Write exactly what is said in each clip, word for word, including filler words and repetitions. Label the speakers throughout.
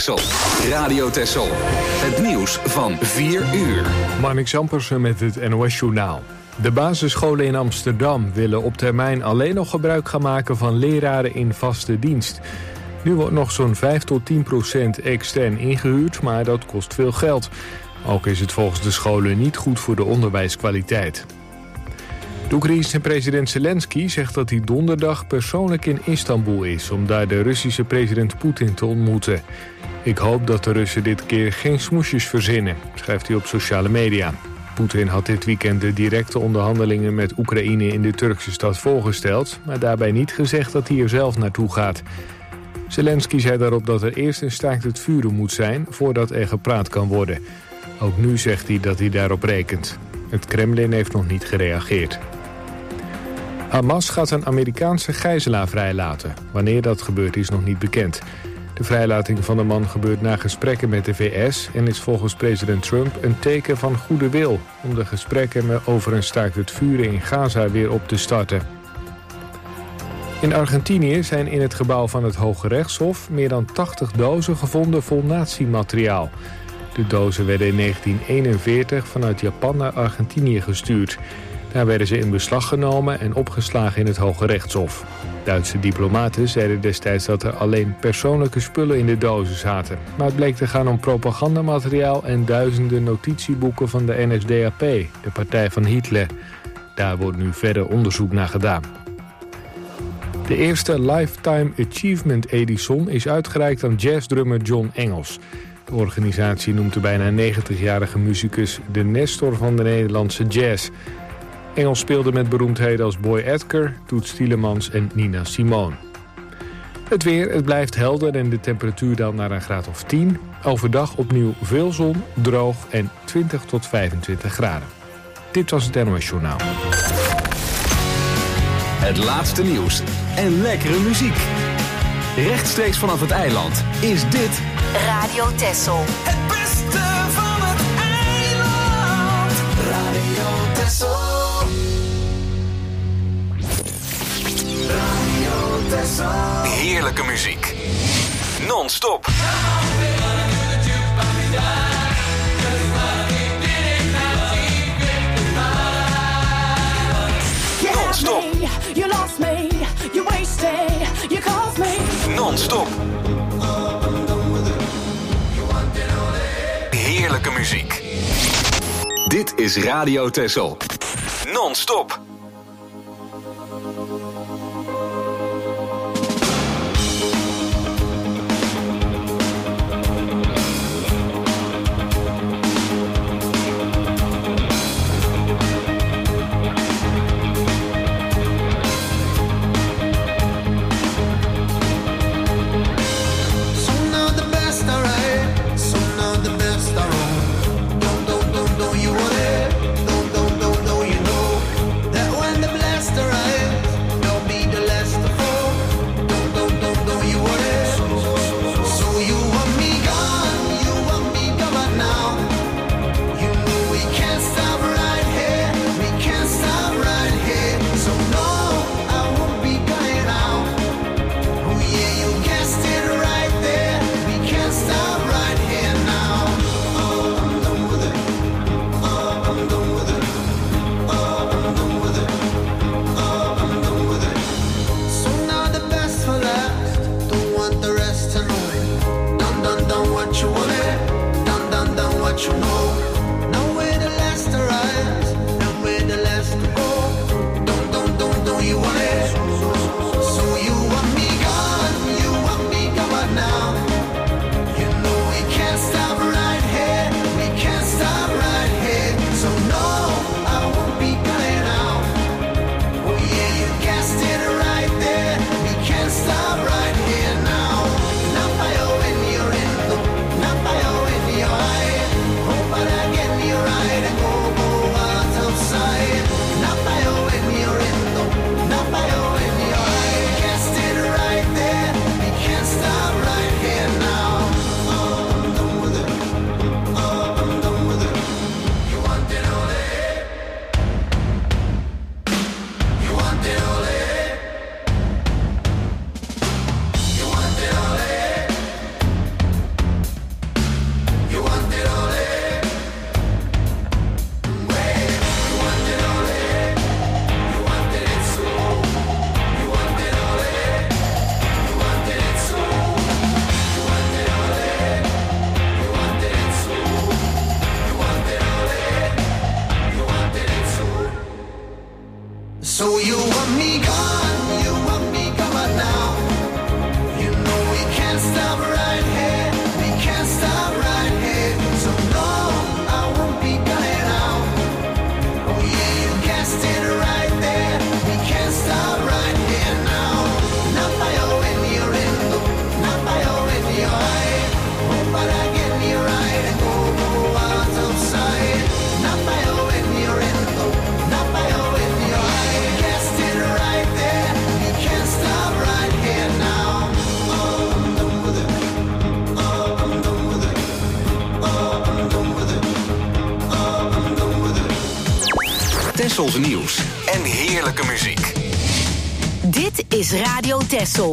Speaker 1: Texel. Radio Texel. Het nieuws van vier uur.
Speaker 2: Marnix Ampersen met het N O S-journaal. De basisscholen in Amsterdam willen op termijn alleen nog gebruik gaan maken van leraren in vaste dienst. Nu wordt nog zo'n vijf tot tien procent extern ingehuurd, maar dat kost veel geld. Ook is het volgens de scholen niet goed voor de onderwijskwaliteit. De Oekraïense president Zelensky zegt dat hij donderdag persoonlijk in Istanbul is om daar de Russische president Poetin te ontmoeten. Ik hoop dat de Russen dit keer geen smoesjes verzinnen, schrijft hij op sociale media. Poetin had dit weekend de directe onderhandelingen met Oekraïne in de Turkse stad voorgesteld, maar daarbij niet gezegd dat hij er zelf naartoe gaat. Zelensky zei daarop dat er eerst een staakt het vuren moet zijn voordat er gepraat kan worden. Ook nu zegt hij dat hij daarop rekent. Het Kremlin heeft nog niet gereageerd. Hamas gaat een Amerikaanse gijzelaar vrijlaten. Wanneer dat gebeurt is nog niet bekend. De vrijlating van de man gebeurt na gesprekken met de V S... en is volgens president Trump een teken van goede wil om de gesprekken over een staakt het vuren in Gaza weer op te starten. In Argentinië zijn in het gebouw van het Hoge Rechtshof meer dan tachtig dozen gevonden vol nazi-materiaal. De dozen werden in negentien eenenveertig vanuit Japan naar Argentinië gestuurd. Daar werden ze in beslag genomen en opgeslagen in het Hoge Rechtshof. Duitse diplomaten zeiden destijds dat er alleen persoonlijke spullen in de dozen zaten. Maar het bleek te gaan om propagandamateriaal en duizenden notitieboeken van de N S D A P, de partij van Hitler. Daar wordt nu verder onderzoek naar gedaan. De eerste Lifetime Achievement Edison is uitgereikt aan jazzdrummer John Engels. De organisatie noemt de bijna negentigjarige muzikus de Nestor van de Nederlandse jazz. Engels speelde met beroemdheden als Boy Edgar, Toets Tielemans en Nina Simone. Het weer, het blijft helder en de temperatuur daalt naar een graad of tien. Overdag opnieuw veel zon, droog en twintig tot vijfentwintig graden. Dit was het N O S Journaal.
Speaker 1: Het laatste nieuws en lekkere muziek. Rechtstreeks vanaf het eiland is dit
Speaker 3: Radio Texel.
Speaker 4: Het beste van het eiland. Radio Texel. Radio Texel.
Speaker 1: Heerlijke muziek. Non-stop. Non-stop.
Speaker 5: You lost me, you wasted, you caused me.
Speaker 1: Non-stop. Heerlijke muziek. Dit is Radio Texel. Non-stop.
Speaker 4: Don't, don't, don't, don't you want it? Don't, don't, don't, don't you know that
Speaker 1: Tessels nieuws en heerlijke muziek.
Speaker 3: Dit is Radio Tessel.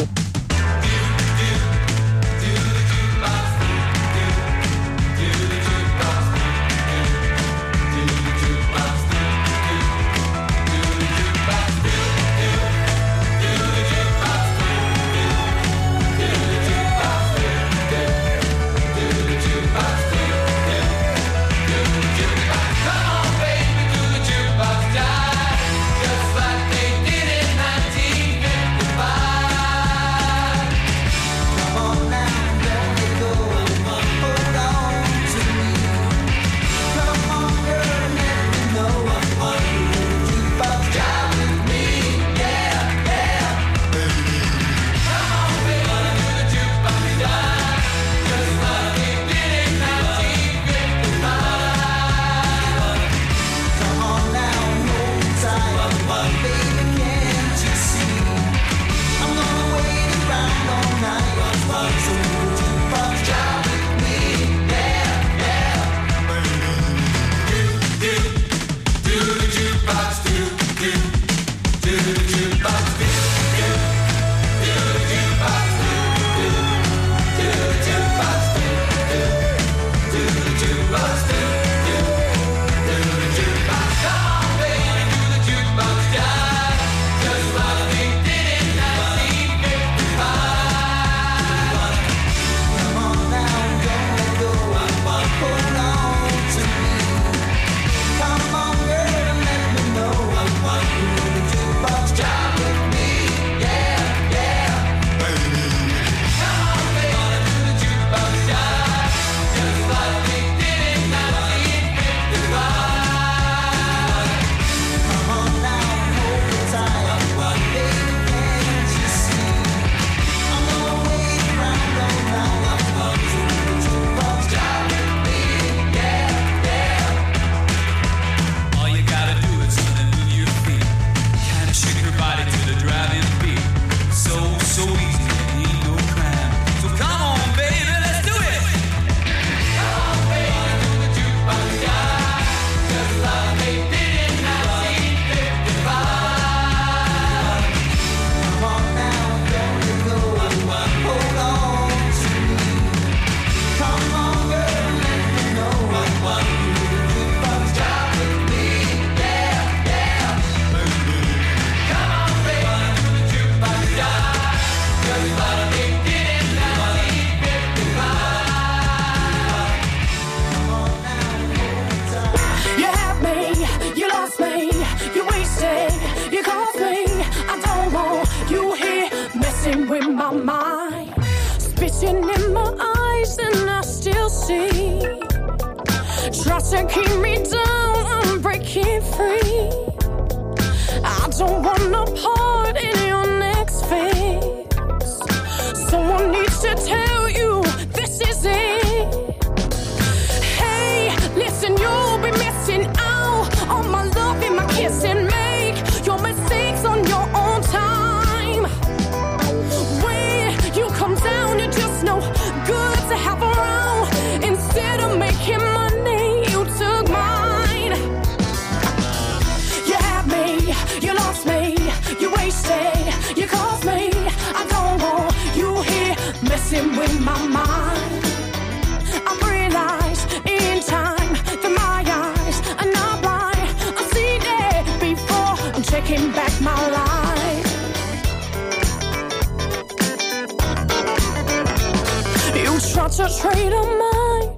Speaker 5: To trade on my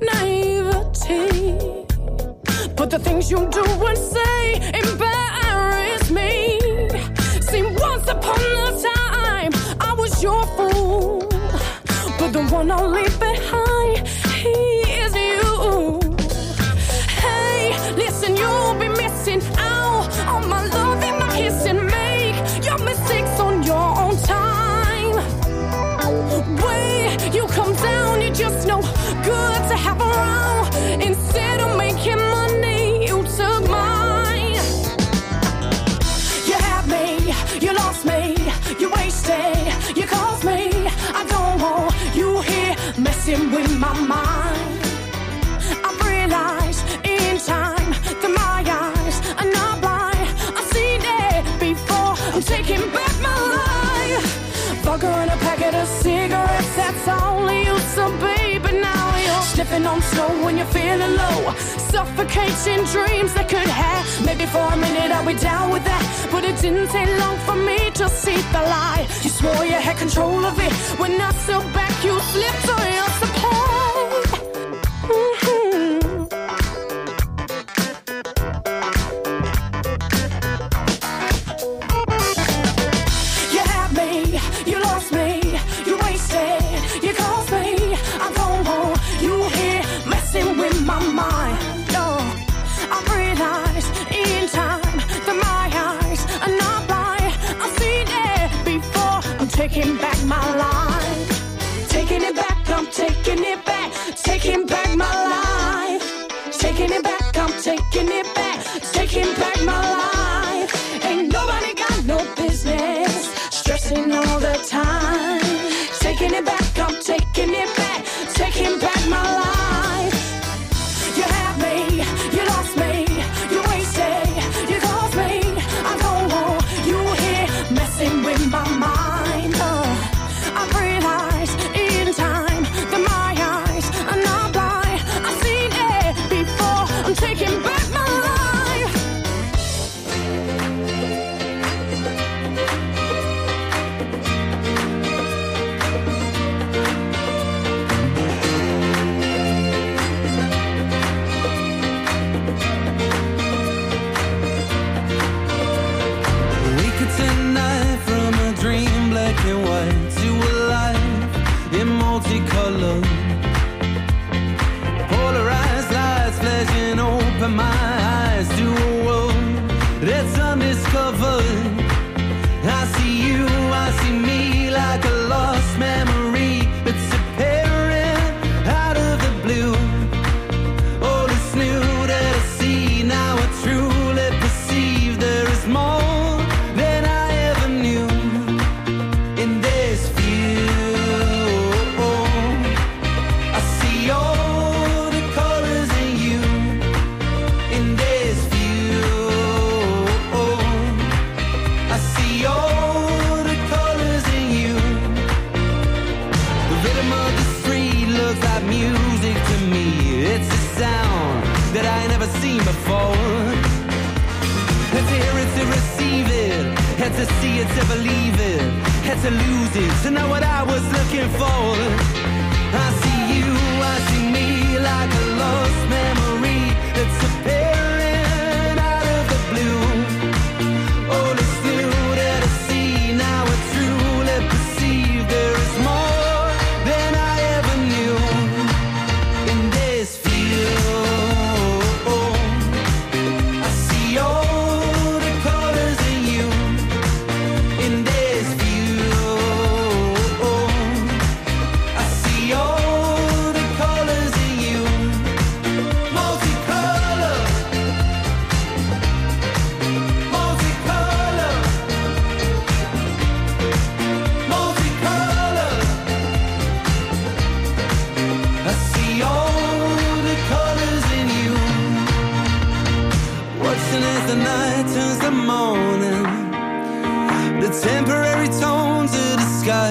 Speaker 5: naivety, but the things you do and say embarrass me. See, once upon a time I was your fool, but the one I'll leave behind, he is you. Hey, listen, you'll be missing out on my love and my kiss and make your mistakes on your own time. Way you come down, you just no good to have around. Instead of making money, you took mine. You had me, you lost me, you wasted, you caused me. I don't want you here messing living on slow when you're feeling low. Suffocating dreams that could have. Maybe for a minute I'll be down with that, but it didn't take long for me to see the lie. You swore you had control of it. When I stood back, you slipped on your supply. Mm-hmm. You had me, you lost me, you wasted, you caused me. I don't want you here messing with my mind. No, I realized in time that my eyes are not blind. I've seen it before. I'm taking back my life. Taking it back, I'm taking it back. Taking back my life. Taking it back, I'm taking it back. Taking back my life. Ain't nobody got no business stressing all the time. Taking it back, I'm taking it back. Taking back my life. You had me, you lost me, you wasted, you caused me. I don't want you here messing with my mind. Uh, I've realized in time that my eyes are not blind. I've seen it before. I'm taking back my life.
Speaker 4: Tonight from a dream black and white to a life in multicolor. Polarized lights flashing open my eyes to a world that's undiscovered. I see you, I see me like a lost memory that's appearing out of the blue. All is new that I see now, I truly perceive there is more. That I never seen before. Had to hear it to receive it, had to see it to believe it, had to lose it to know what I was looking for. I see you, I see me like a lost memory that's appearing out of the blue. All is new that I see now, I truly perceive there is more than I ever knew in this field. As the night turns to morning, the temporary tones of the sky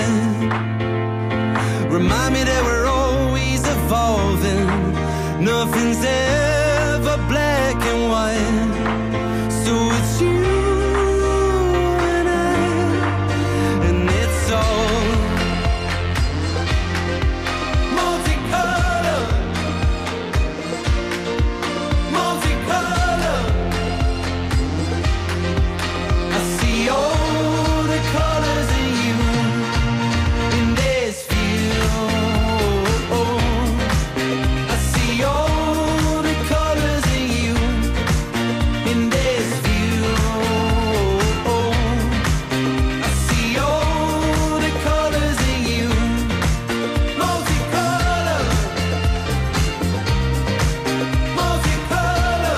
Speaker 4: remind me that we're always evolving. Nothing's ever black and white. So it's you and I, and it's all multicolor, multicolor. I see all the colors in you in this field. I see all the colors in you in this field. I see all the colors in you, multicolor, multicolor,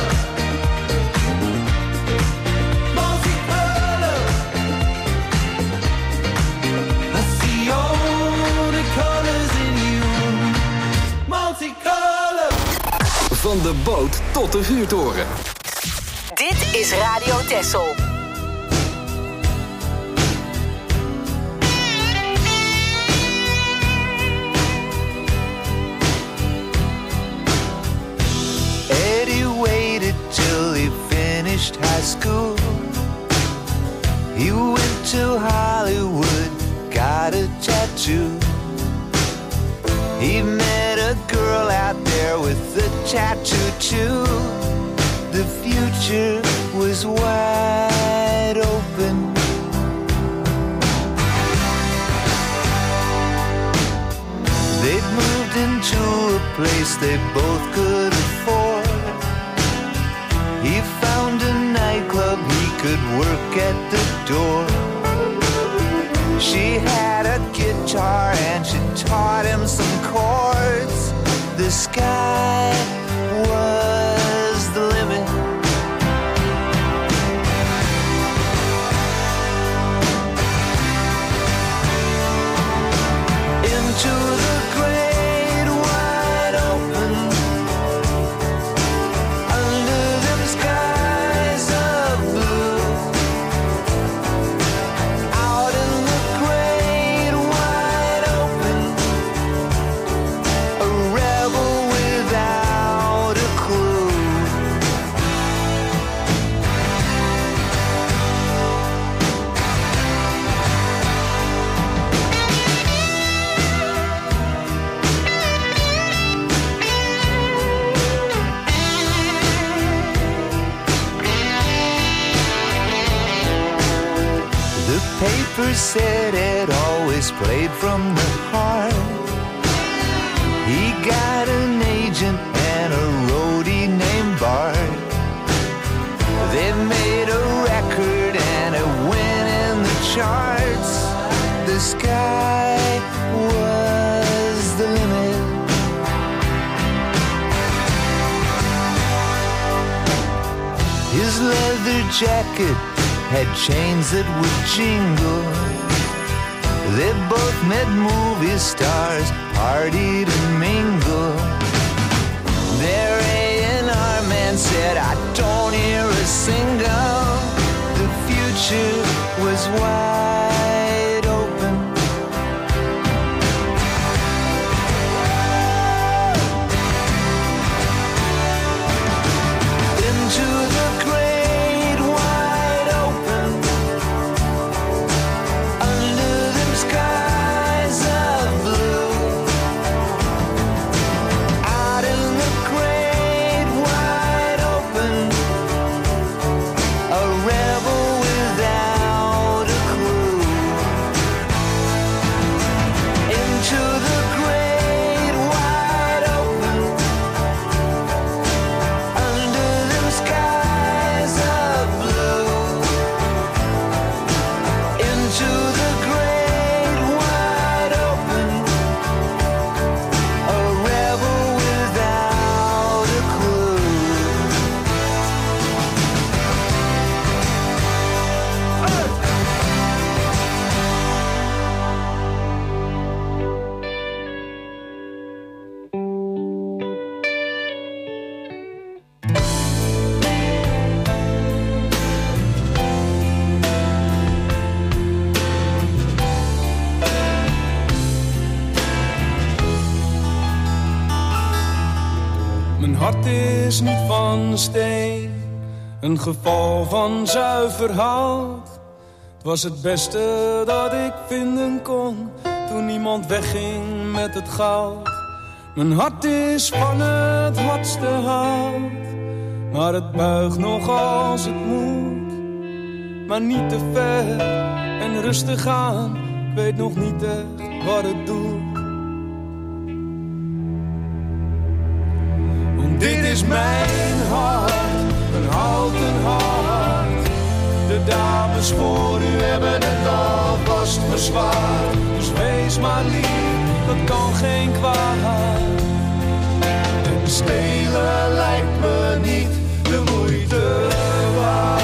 Speaker 4: multicolor. I see all the colors in you, multicolor.
Speaker 1: Van de boot tot de vuurtoren.
Speaker 3: Dit is Radio Texel.
Speaker 6: finished high school. He went to Hollywood, got a tattoo. He met a girl out there with a tattoo too. The future was wide open. They'd moved into a place they both could afford. He found a nightclub, he could work at the door. She had a guitar and she taught him some chords. The sky was the limit. Into the great wide open, under them skies of blue. Out in the great wide open, a rebel without a clue. The paper said it always played from the heart. He got an agent and a roadie named Bart. They made a record and it went in the charts. The sky was the limit. His leather jacket had chains that would jingle. They both met movie stars, partied and mingled. Their A and R man said, I don't hear a single. The future was wide open. Into the great wide open, under them skies of blue. Out in the great wide open, a rebel without a clue. Into the great wide open, under them skies of blue. Into the great wide open, a rebel without a clue.
Speaker 7: Mijn hart is niet van steen, een geval van zuiver hout. Het was het beste dat ik vinden kon, toen niemand wegging met het goud. Mijn hart is van het hardste hout, maar het buigt nog als het moet. Maar niet te ver en rustig aan, ik weet nog niet echt wat het doet. Dit is mijn hart, een houten hart. De dames voor u hebben het alvast verzwaard. Dus wees maar lief, dat kan geen kwaad. En stelen lijkt me niet de moeite waard.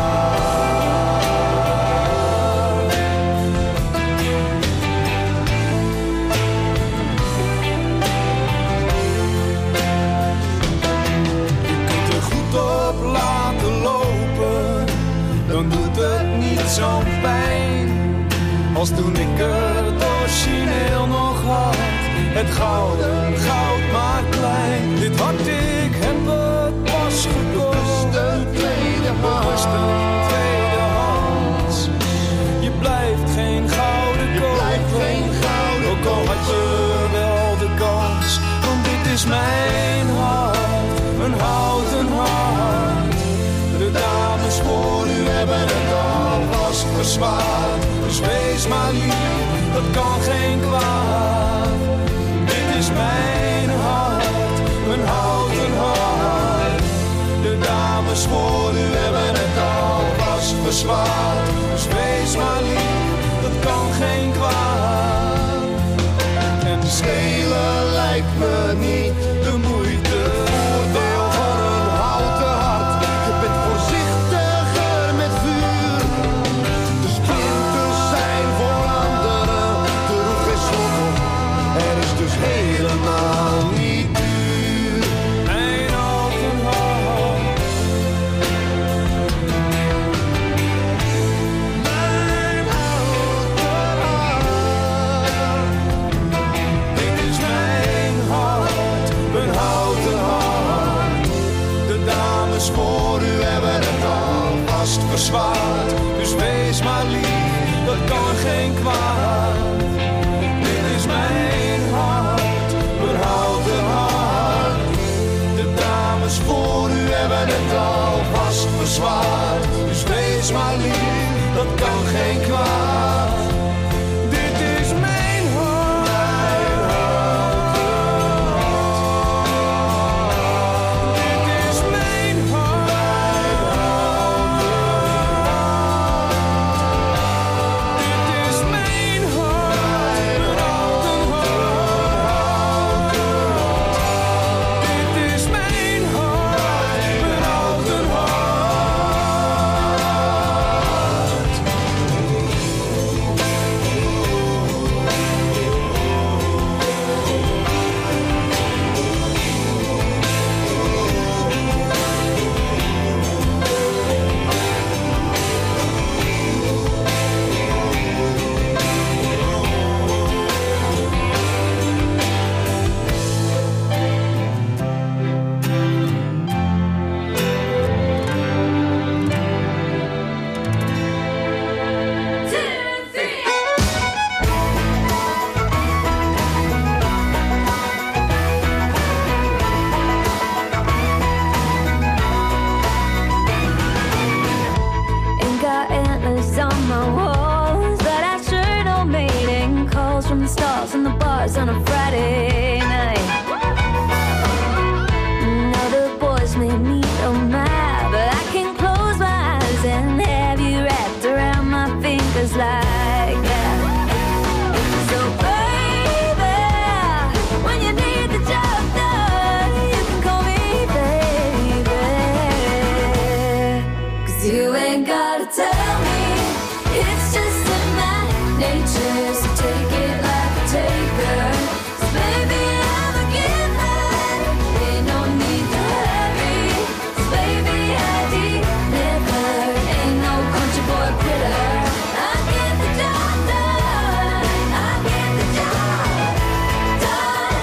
Speaker 7: Laten lopen, dan doet het niet zo'n pijn als toen ik het origineel nog had. Het gouden goud maar klein. Dit hart, ik heb het pas gekocht. De tweede hand. dames voor u hebben het alvast verzwaard. Dus wees maar lief, dat kan geen kwaad. Dit is mijn hart, mijn houten hart. De dames voor u hebben het alvast verzwaard. Dus wees maar lief, dat kan geen kwaad. En schelen lijkt me niet de moeite. Voordeel van een houten hart. Je bent voorzichtiger met vuur. De splinters zijn voor anderen. Er hoeft geen slot op. Er is dus helemaal niet duur. Mijn houten hart. Mijn houten hart. Dit is mijn hart, mijn houten hart. De dames voor u hebben het alvast verzwaard. Dus wees maar lief, dat kan geen kwaad. Dit is mijn hart, mijn houten hart. De dames voor u hebben het alvast verzwaard. Dus wees maar lief, dat kan geen kwaad. Dit is mijn hart, mijn houten hart. Dit is mijn hart, mijn houten hart. Dit is mijn hart, mijn houten hart. Dit is mijn hart, mijn houten hart.
Speaker 8: Ain't got antlers on my walls, but I sure don't mating calls from the stars and the bars on a Friday night. Now the boys may meet on my, but I can close my eyes and have you wrapped around my fingers like that. So baby, when you need the job done, you can call me baby. 'Cause you ain't gotta tell me, it's just in my nature. So take it like a taker. 'Cause baby, I'm a giver. Ain't no need to hurry. 'Cause baby, I deliver. Ain't no country boy critter. I get the job done. I get the job done.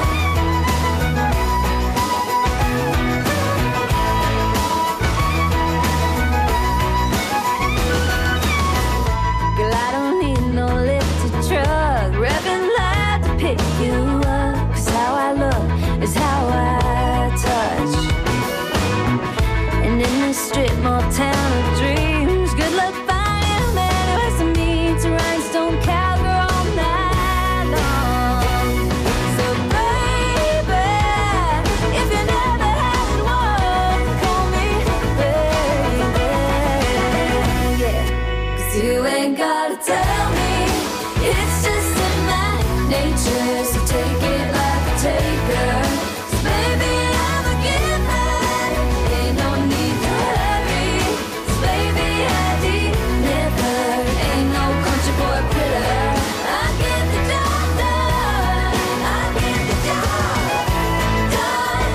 Speaker 8: Girl, I don't need no lifted truck, revving loud to pick you up. 'Cause how I look is how I touch. And in this strip mall town of dreams, good luck finding a man who has to meet a rhinestone cowgirl all night long. So baby, if you never had one, call me baby. Yeah. 'Cause you ain't gotta tell me, it's just in my nature. So take it like a taker. 'Cause baby, I'm a giver. Ain't no need to hurry. 'Cause baby, I deliver. Ain't no country boy critter. I get the job done. I get the job done.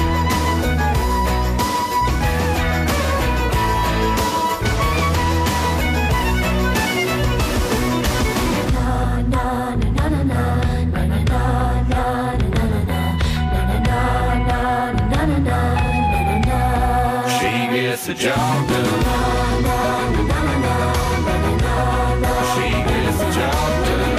Speaker 9: She gets the job done. She gets the job done.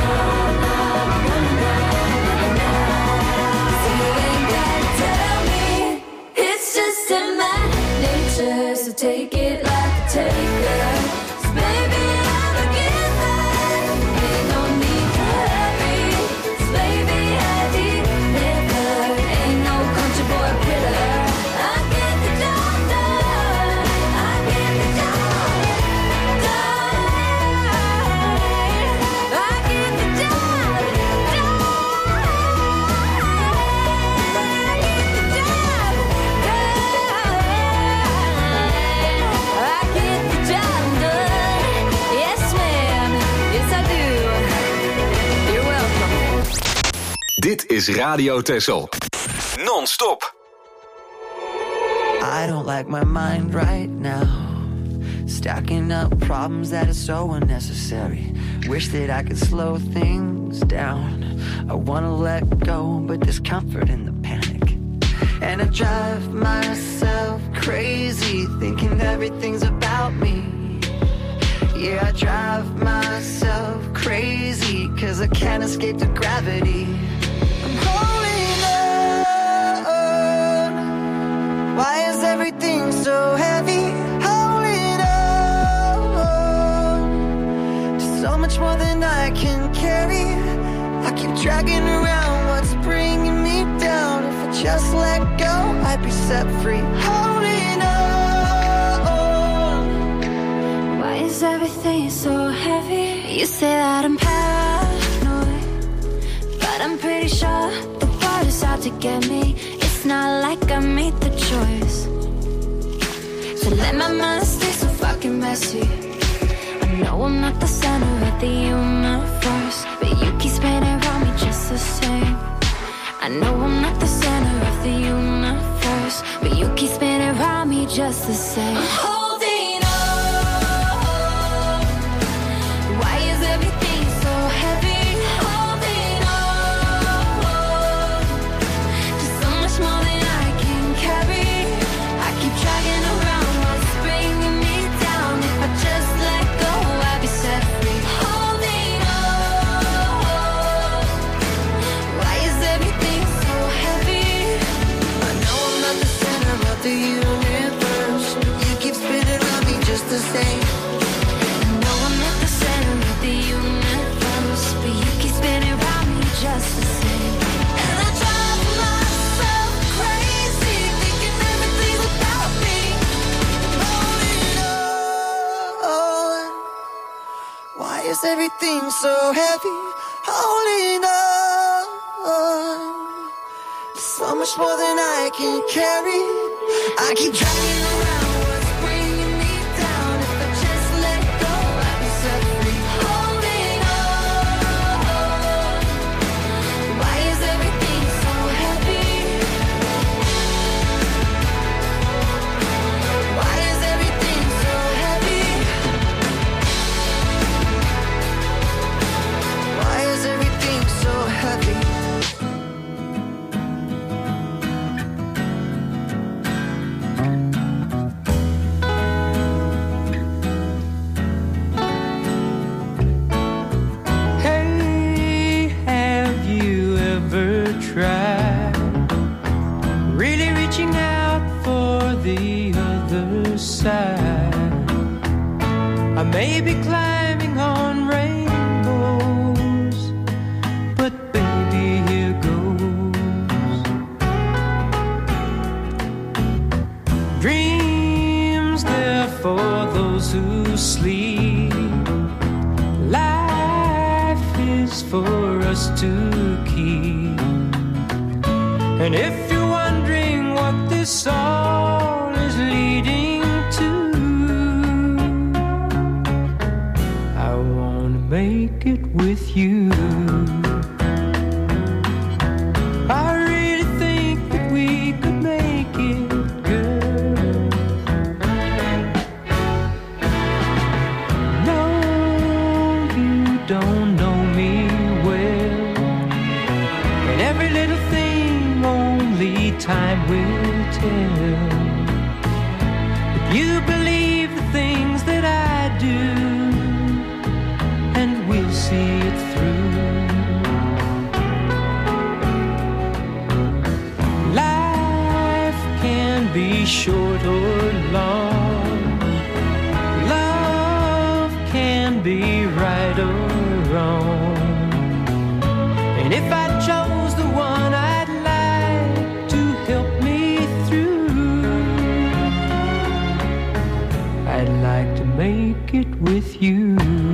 Speaker 8: So you ain't gotta tell me, it's just in my nature. So take it like a take that. 'Cause baby, I'm a giver. Ain't no need to hurry. 'Cause baby, I deliver. Ain't no country boy quitter. I get the job done. I get the job done. I get the job done. I get the job done. I get the job done. Yes, ma'am. Yes, I do. You're welcome.
Speaker 1: Dit is Radio Texel. Non-stop.
Speaker 10: I don't like my mind right now. Stacking up problems that are so unnecessary. Wish that I could slow things down. I wanna let go, but there's comfort in the panic. And I drive myself crazy, thinking everything's about me. Yeah, I drive myself crazy, cause I can't escape the gravity. I'm holding on. Why is everything so heavy? Holding on to so much more than I can carry. I keep dragging around what's bringing me down. If I just let go, I'd be set free. Holding on.
Speaker 8: Why is everything so heavy? You say that I'm paranoid, but I'm pretty sure the world is out to get me. It's not like I made the choice to let my mind stay so fucking messy. I know I'm not the center of the universe, but you keep spinning around me just the same. I know I'm not the center of the universe, but you keep spinning around me just the same. I'm holding on. Why is everything so heavy? Holding on to so much more than I can carry. I keep dragging around what's bringing me down. If I just let go, I'll be set free. Holding on. Why is everything so heavy?
Speaker 10: I know I'm not the center of the universe. You keep spinning around me just the same.
Speaker 8: I know I'm not the center of the universe, but you keep spinning around me just the same. And I drive myself crazy, thinking everything's about me.
Speaker 10: Holding on. Why is everything so heavy? Holding on. So much more than I can carry. I keep dragging around what's bringing me down. If I just let go, I'll be set free.
Speaker 8: Holding on. Why is everything so heavy?
Speaker 10: Why is everything so heavy? Why is everything so heavy?
Speaker 11: Hey, have you ever tried really reaching out for the other side? I may be climbing on rainbows, but baby, here goes. Dreams there for those who sleep. Life is for us to keep. And if you're wondering what this all is leading to, I wanna make it with you. I really think that we could make it, girl. No, you don't know me well, and every little thing only time will tell. If you believe the things that I do, and we'll see it through. Life can be short or long, make it with you.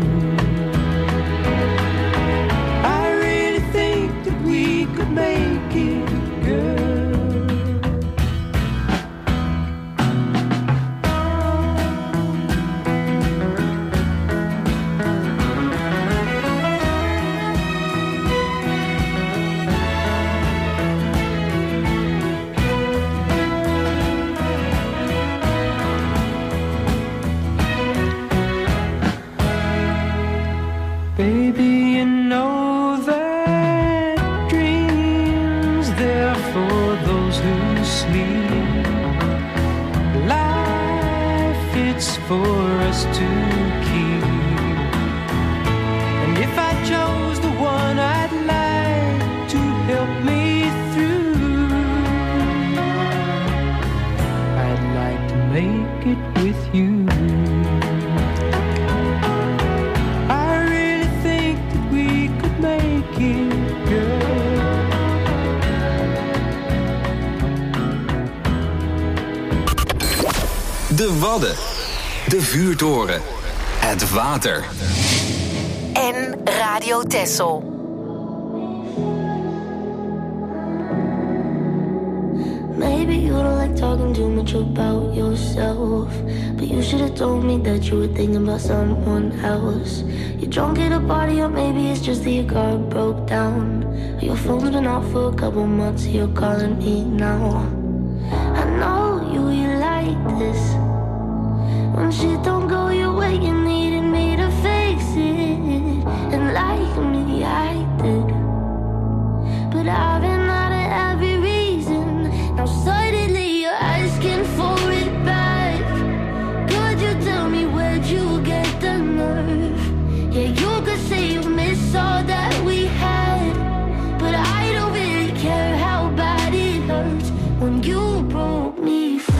Speaker 11: I really think that we could make it, girl. Baby, you know that dreams there for those who sleep. Life, it's for us to keep. And if I chose the one I'd like to help me through, I'd like to make it with you.
Speaker 1: De Wadden, de vuurtoren, het water.
Speaker 3: En Radio Texel.
Speaker 8: Maybe you don't like talking too much about yourself, but you should have told me that you were thinking about someone else. You're drunk at a party, or maybe it's just that your car broke down. Your phone's been off for a couple months, you're calling me now. I know you, you like this. When shit don't go your way, you needed me to fix it. And like me, I did. But I've been out of every reason. Now suddenly you're asking for it back. Could you tell me where'd you get the nerve? Yeah, you could say you miss all that we had, but I don't really care how bad it hurts when you broke me first.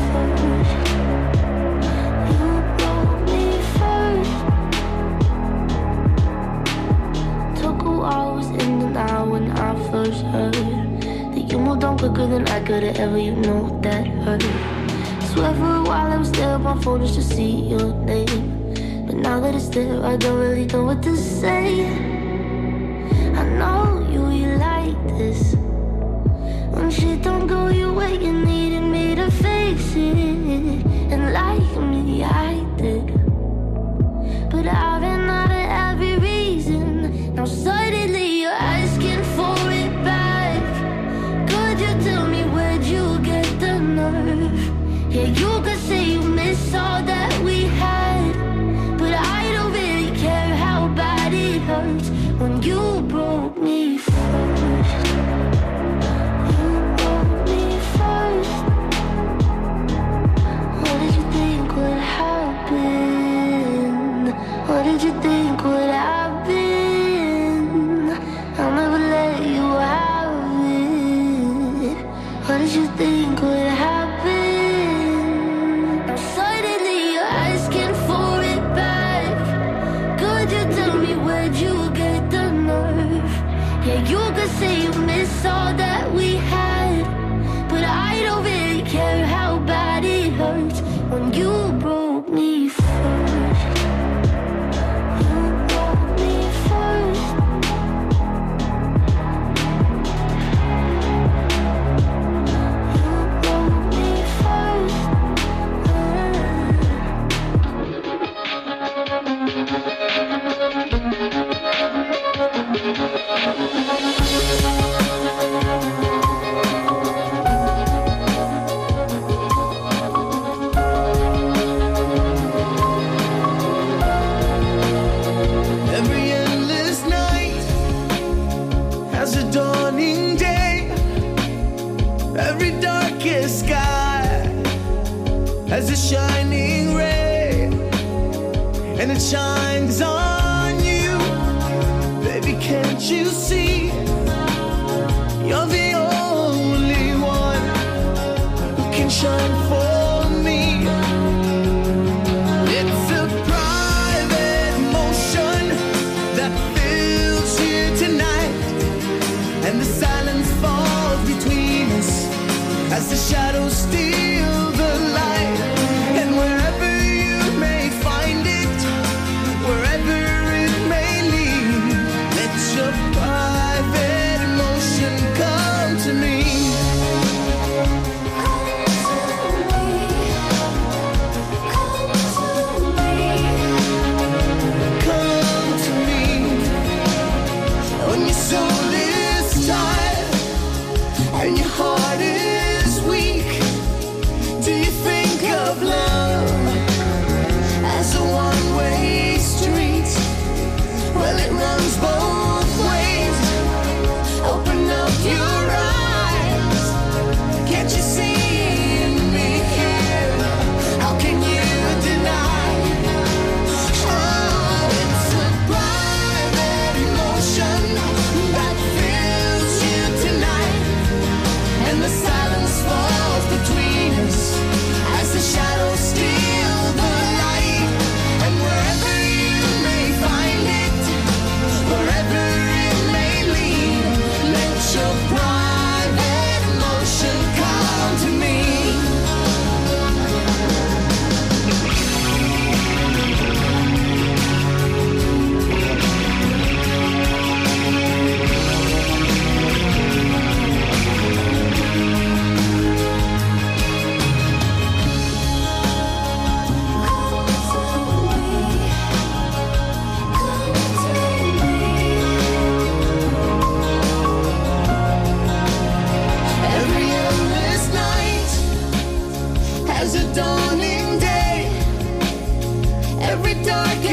Speaker 8: I was in the now when I first heard that you moved on quicker than I could have ever, you know that hurt. Swear for a while I was there on my phone just to see your name, but now that it's there I don't really know what to say. I know you, you like this. When shit don't go your way, you needed me to fix it. And like me, I did. But I've been out of every reason. Now suddenly you're asking for it back. Could you tell me where'd you get the nerve? Yeah, you could say you miss all that we had, but I don't really care how bad it hurts when you broke me first. You broke me first. What did you think would happen? What did you think would happen? I'll never let you have it. What did you think would happen? Now suddenly you're asking for it back. Could you tell me where'd you get the nerve? Yeah, you could say you miss all that we had, but I don't really care how bad it hurts when you broke me first.
Speaker 12: As a shining ray, and it shines on you. Baby, can't you see? You're the only one who can shine for me. It's a private motion that fills you tonight, and the silence falls between us as the shadows steal the light. And wherever you may find it,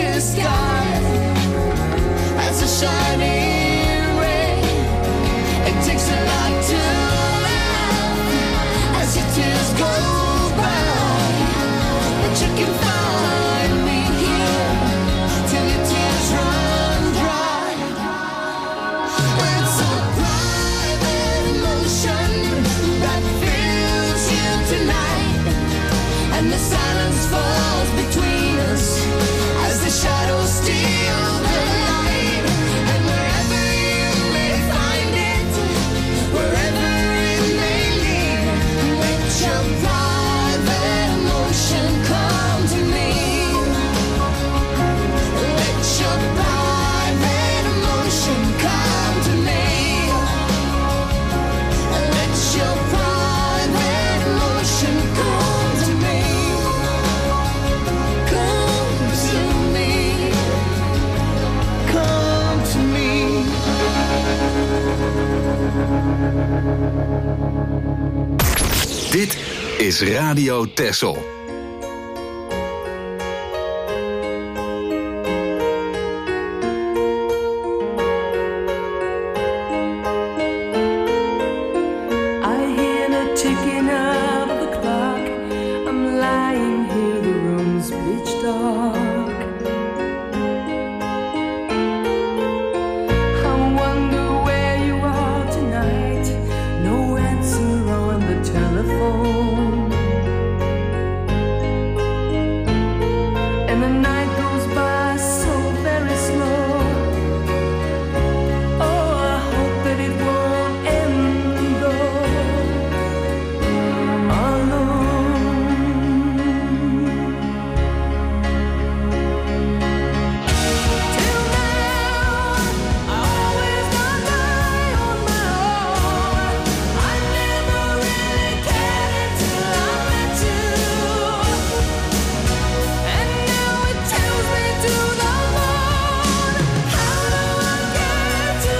Speaker 12: clear sky as a shining ray. It takes a lot to laugh as your tears go by, but you can find me here till your tears run dry. It's a private emotion that fills you tonight, and the silence falls between us as the shadows steal the light. And wherever you may find it, wherever it may lead, let your private emotion come to me. Let your private emotion come to me. Let your private emotion come to me. Come to me. Come to me.
Speaker 1: Dit is Radio Texel.
Speaker 13: I hear the ticking of the clock. I'm lying here, the room's pitch dark. I wonder where you are tonight. No answer on the telephone. And the night goes by so very slow. Oh, I hope that it won't end though. Alone. Till now, I always got by on my own. I never really cared until I met you. And now it tells me to the bone. How do I get to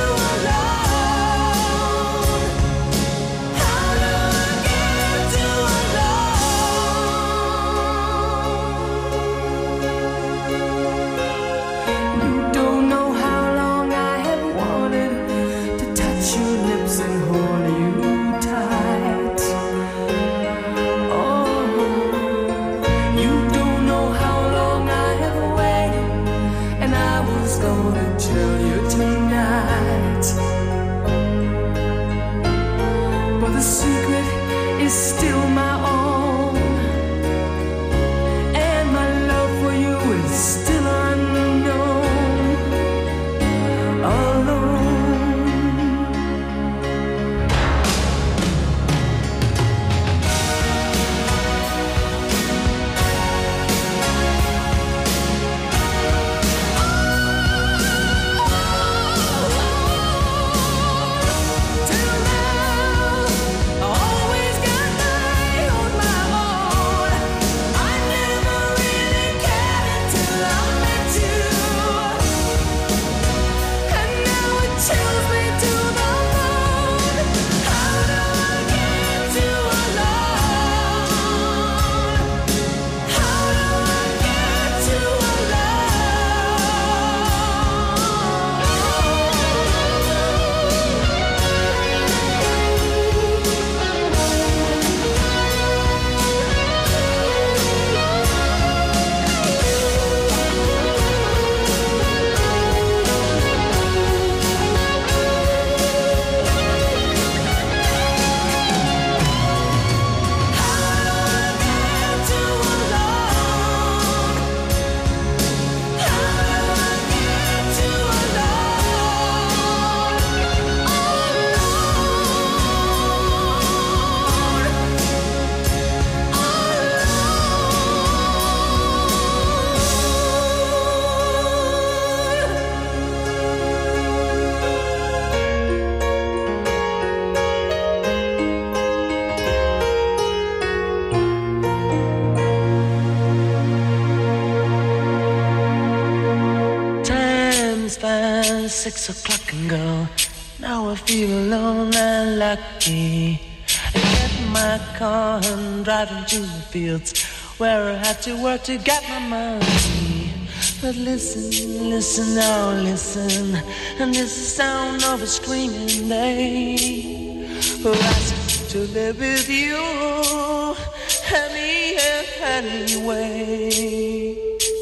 Speaker 13: alone? How do I get to alone? You don't know how long I have wanted to touch your lips and hold you tight. Oh, you don't know how long I have waited, and I was gonna tell you tonight. But the secret is still my own, and my love for you is still unknown. Alone. Till now, I always got by on my own. I never really cared until I met you. And now it chills me to the bone. How do I get to alone? How do I get to Time's past six o'clock and go. Now I feel alone and lucky. I get in my car and drive into the fields where I have to work to get my money.
Speaker 14: But listen, listen, now listen, and this is the sound of a screaming day who asks to live with you any anyway.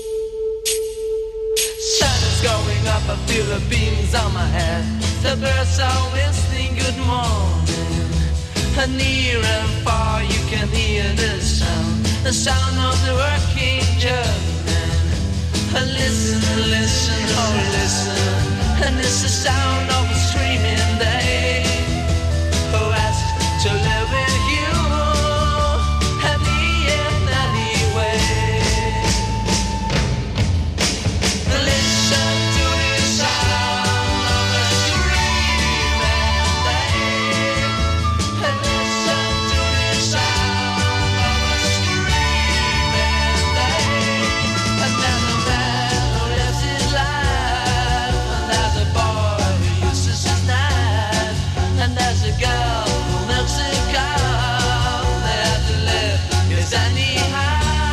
Speaker 14: Sun is going up, I feel the beams on my head. The birds are whistling good morning, and near and far you can hear the sound, the sound of the working German. Listen, listen, oh listen, and it's the sound of a screaming day who asks to live with you and me in any way. Listen to the sound of a screaming day, and listen to the sound of a screaming day, and then the man who lives his life, and there's a boy who uses his knife, and there's a girl who milks a cow. They have to live, yes anyhow.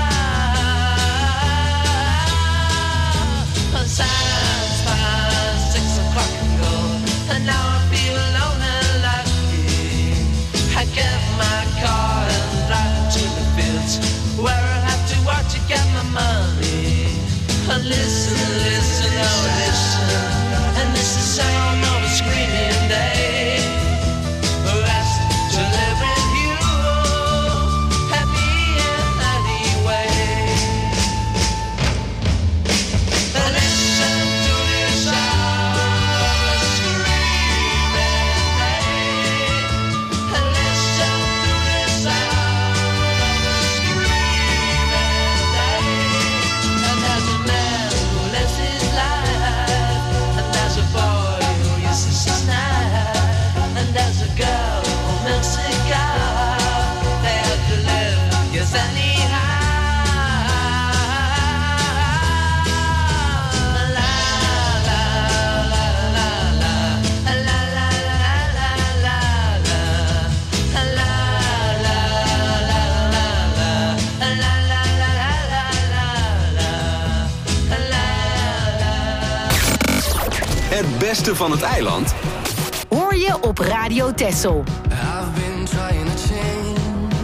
Speaker 14: Silence past six o'clock ago, and now I feel alone and lucky. I get my car and drive to the fields where I have to work to get my money. And listen, listen, oh listen, and this is the sound of a screaming day who asks to live with you and me in any way. Listen to the sound of a screaming day, and listen to the sound of a screaming day. And there's a man who lives his life, and there's a boy who uses his knife, and there's a girl who milks a cow. They have to live, yes anyhow. La la la la la, la la la la la, la la la la la, la la
Speaker 1: Het beste van het eiland
Speaker 3: Hoor je op Radio Texel.
Speaker 14: I've been trying to change,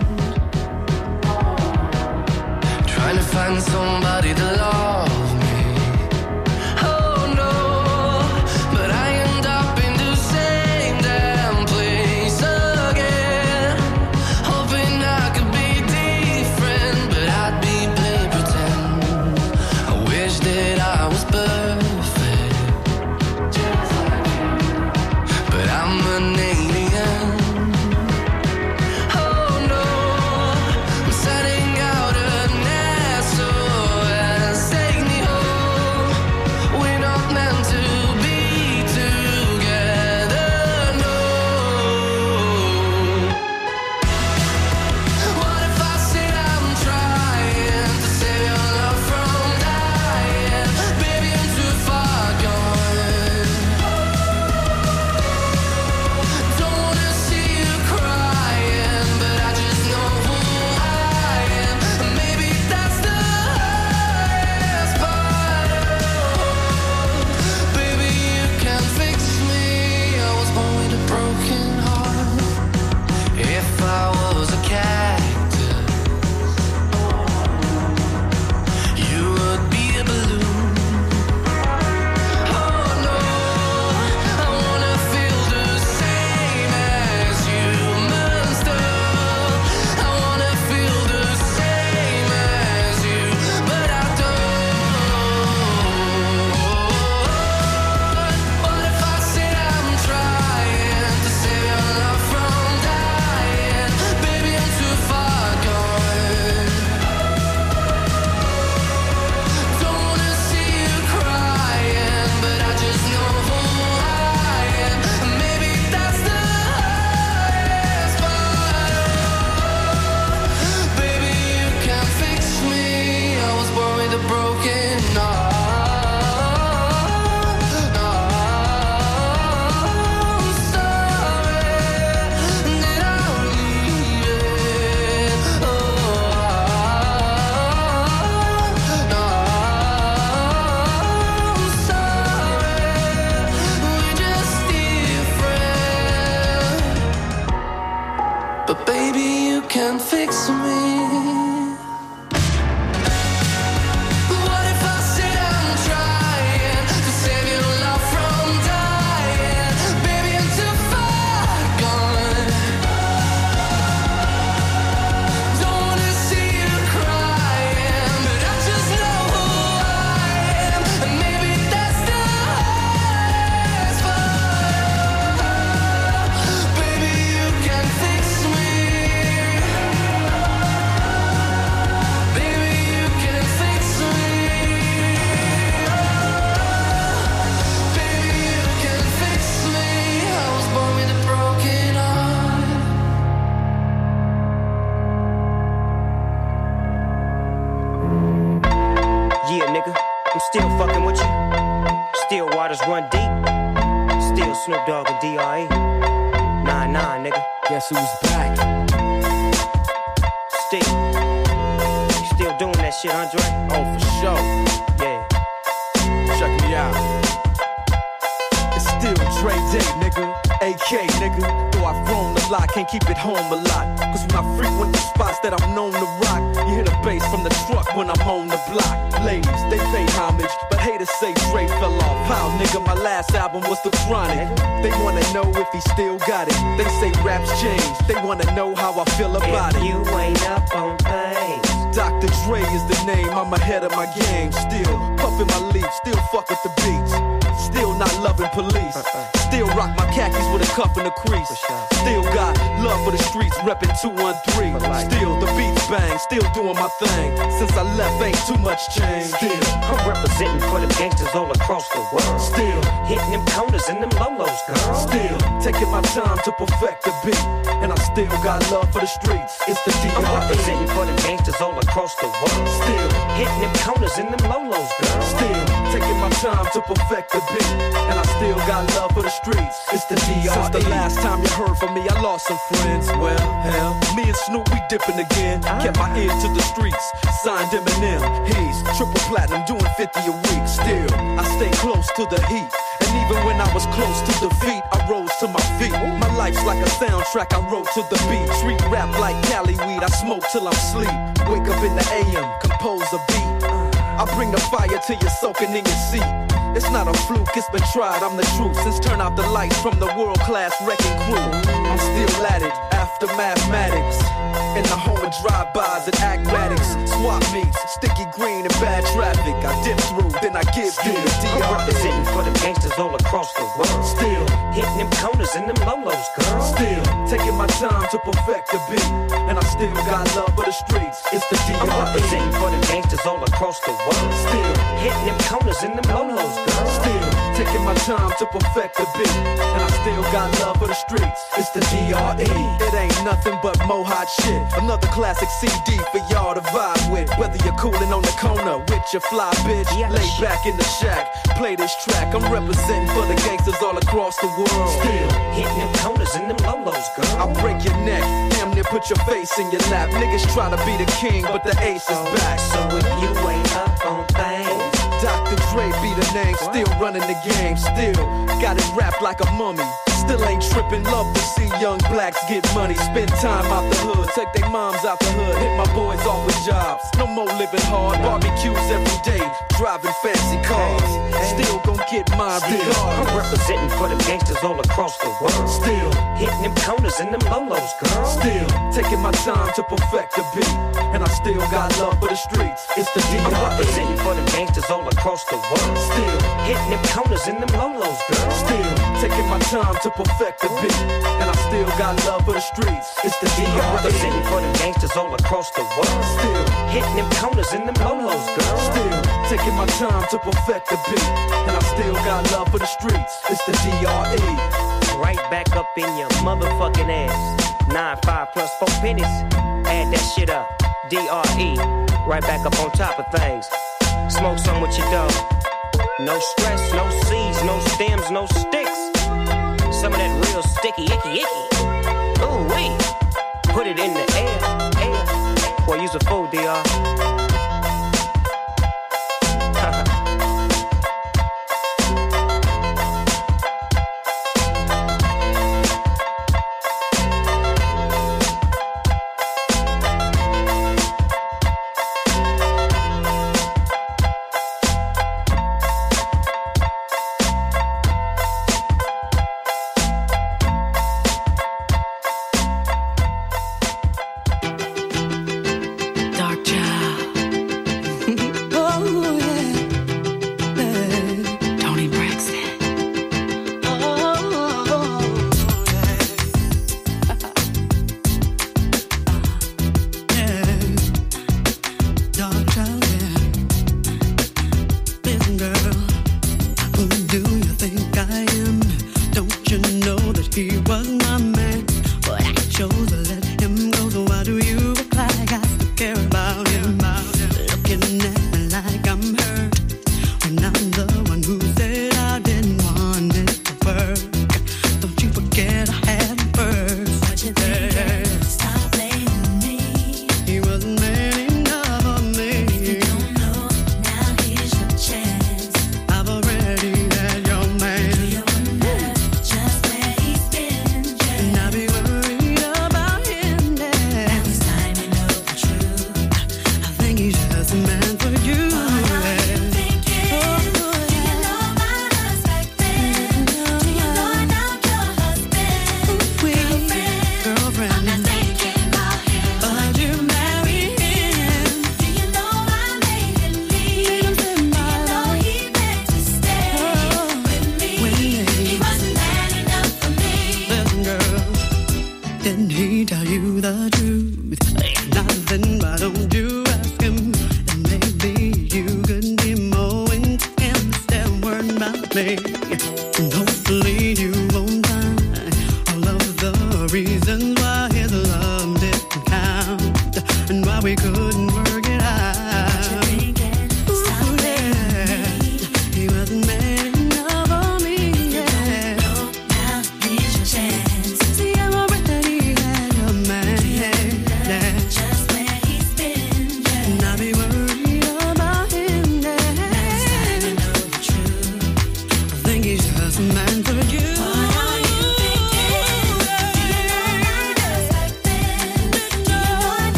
Speaker 14: trying to find somebody to love me. Oh no, but I end up in the same damn place again. Hoping I could be different, but I'd be playing pretend. I wish that I was perfect, but I'm an alien. Oh no, I'm setting out a nest so as
Speaker 15: I'm still fucking with you. Still waters run deep. Still Snoop Dogg and D R E. Nine nine, nigga.
Speaker 16: Guess who's back?
Speaker 15: Still. You still doing that shit, Andre?
Speaker 16: Oh, for sure.
Speaker 15: Yeah.
Speaker 16: Check me out. It's still Dre Day, nigga. A K, nigga. Though I've grown a lot, can't keep it home a lot. Cause when I frequent the spots that I'm known to rock, you hear the bass from the truck when I'm on the block. Ladies, they pay homage, but haters say Dre fell off. How, nigga, my last album was The Chronic. They wanna know if he still got it. They say raps change, they wanna know how I feel about
Speaker 15: if
Speaker 16: it.
Speaker 15: You ain't up on things.
Speaker 16: Doctor Dre is the name, I'm ahead of my game. Still puffin' my leaf, still fuck with the beats. Still not loving police. Still rock my khakis with a cuff and a crease. Still got love for the streets, reppin' two one three. Still the beats bang, still doing my thing. Since I left, ain't too much change.
Speaker 15: Still, I'm representing for the gangsters all across the world.
Speaker 16: Still
Speaker 15: hitting them corners and them lolos, girl.
Speaker 16: Still taking my time to perfect the beat, and I still got love for the streets. It's the D R E.
Speaker 15: I'm representing for the gangsters all across the world.
Speaker 16: Still
Speaker 15: hitting them corners and them lolos, girl.
Speaker 16: Still taking my time to perfect the beat, and I still got love for the streets. It's the D R E. Since the last time you heard from me, I lost some friends. Well, hell, me and Snoop, we dipping again. Kept my ear to the streets, signed Eminem. He's triple platinum, doing fifty a week. Still, I stay close to the heat. And even when I was close to defeat, I rose to my feet. My life's like a soundtrack, I wrote to the beat. Street rap like Cali weed, I smoke till I'm sleep. Wake up in the A M, compose a beat. I bring the fire till you're soaking in your seat. It's not a fluke, it's been tried, I'm the truth. Since turn out the lights from the world-class wrecking crew, I'm still at it, after mathematics. In the home of drive-bys and acmatics. Swap meets, sticky green and bad traffic. I dip through, then I give you the D R E.
Speaker 15: I'm representing for the gangsters all across the world.
Speaker 16: Still
Speaker 15: hitting them corners and them lolos, girl.
Speaker 16: Still taking my time to perfect the beat, and I still got love for the streets. It's the D R E.
Speaker 15: I'm representing for the gangsters all across the world.
Speaker 16: Still
Speaker 15: hitting them corners and them lolos, girl.
Speaker 16: Still taking my time to perfect the beat, and I still got love for the streets. It's the D R E. It ain't nothing but mo hot shit. Another classic C D for y'all to vibe with. Whether you're coolin' on the corner with your fly bitch,
Speaker 15: yeah,
Speaker 16: lay back in the shack, play this track. I'm representing for the gangsters all across the world.
Speaker 15: Still hitting them corners and them lolos, girl.
Speaker 16: I'll break your neck, damn near put your face in your lap. Niggas try to be the king, but the ace is back.
Speaker 15: So if you ain't up on things,
Speaker 16: Doctor Dre be the name, still running the game. Still got it wrapped like a mummy. Still ain't trippin', love to see young blacks get money. Spend time out the hood, take their moms out the hood. Hit my boys off with jobs, no more living hard. Barbecues every day, driving fancy cars. Still gon' get mine regardless.
Speaker 15: I'm representing for the gangsters all across the world.
Speaker 16: Still
Speaker 15: hitting them corners and them lolos, girl.
Speaker 16: Still taking my time to perfect the beat, and I still got love for the streets. It's the D R E.
Speaker 15: I'm representing for the gangsters all across the world.
Speaker 16: Still
Speaker 15: hitting them corners and them lolos, girl.
Speaker 16: Still taking my time to perfect the beat, and I still got love for the streets. It's the D R E.
Speaker 15: I'm representing for the gangsters all across the world.
Speaker 16: Still
Speaker 15: hitting them corners and them lolos, girl.
Speaker 16: Still taking my time to perfect the beat, and I still got love for the streets. It's the D R E.
Speaker 15: Right back up in your motherfucking ass. Nine five plus four pennies. Add that shit up. D R E. Right back up on top of things. Smoke some with your dog. No stress, no seeds, no stems, no sticks. Some of that real sticky, icky, icky. Ooh, wee. Put it in the air, air. Boy, use a fool, D R